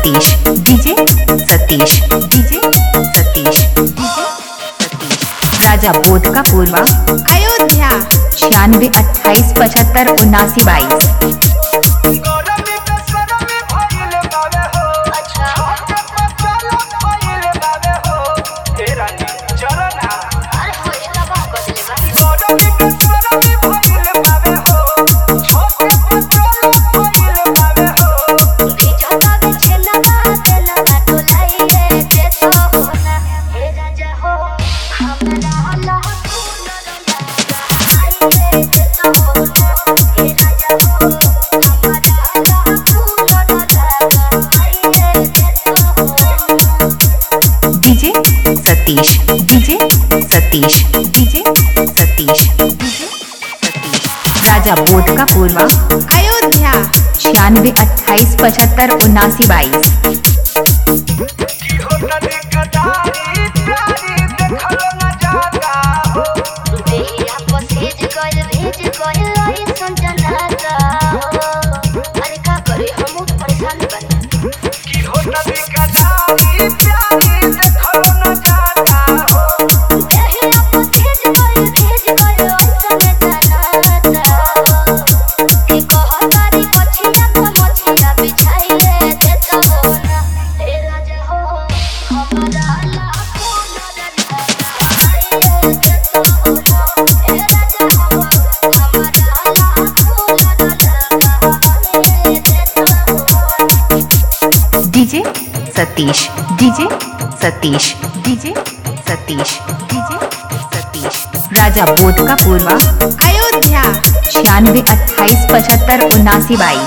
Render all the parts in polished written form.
Satish DJ Satish DJ Satish DJ Satish राजा बोध का पूर्वा Ayodhya 96 28 75 79 22। DJ Satish DJ Satish DJ Satish DJ Satish राजा बोध का पूर्वा Ayodhya 96 28 75 79 22। DJ Satish DJ Satish DJ Satish DJ Satish राजा बोध का पूर्वा Ayodhya 96 28 75 79 22।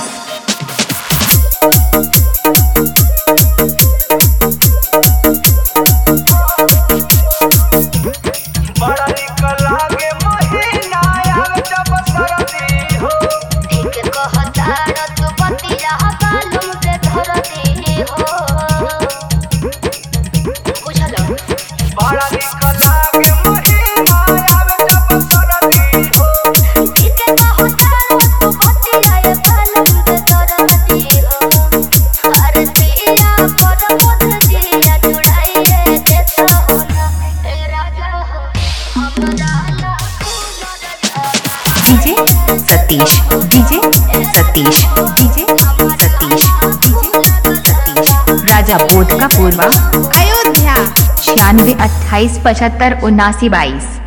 DJ Satish DJ Satish DJ Satish DJ Satish राजा बोध का पूर्वा अयोध्या 96 28 75 79 22।